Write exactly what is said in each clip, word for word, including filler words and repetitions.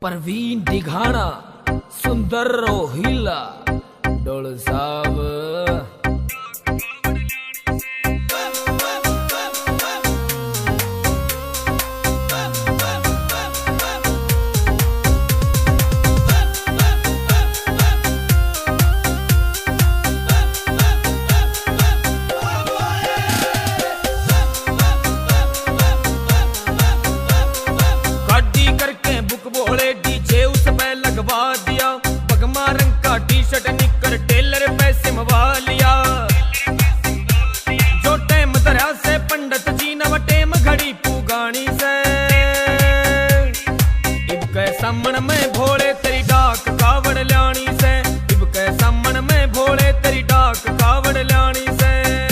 परवीन दिघाना सुंदर रोहिला डोल साहब सामन में भोले तेरी डाक कावड़ ल्याणी से इब के सामन में भोले तेरी डाक कावड़ ल्याणी से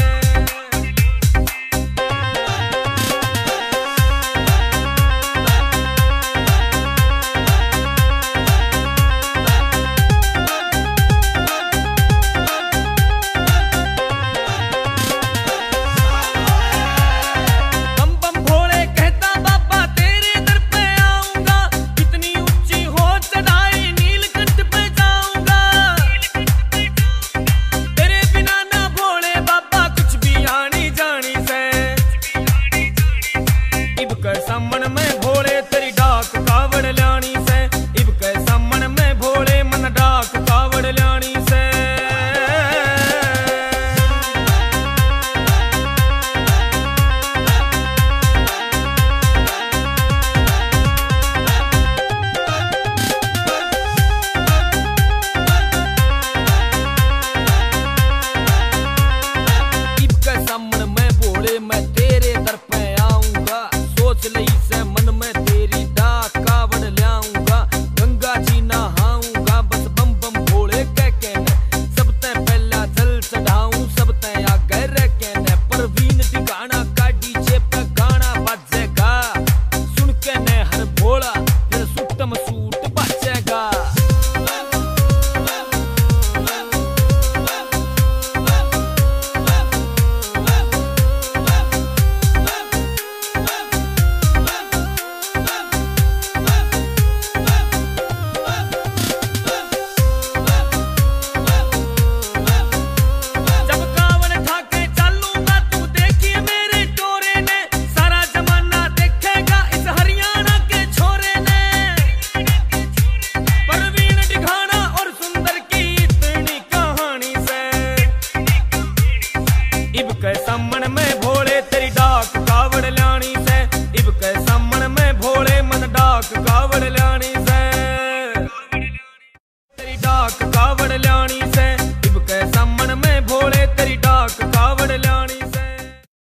सामन में भोले तेरी डाक कावड़ ल्याणी से इब के सामन में भोले मन डाक कावड़ ल्याणी से इब के सामन में भोले मैं तेरे दर पे से मन में तेरी डाक कावड़ ल्याऊंगा गंगा जी नहाऊंगा बस बम बम भोले कह के ने सब ते पहला जल चढ़ाऊं सब ते आगे रह के ने परवीन दिघाना का डीजे पे गाना बजेगा सुन के ने हर भोला फिर सुटम सूट बचेगा इब के सामन में भोले तेरी डाक कावड़ ल्याणी से इब के सामन में भोले मन डाक कावड़ ल्याणी से।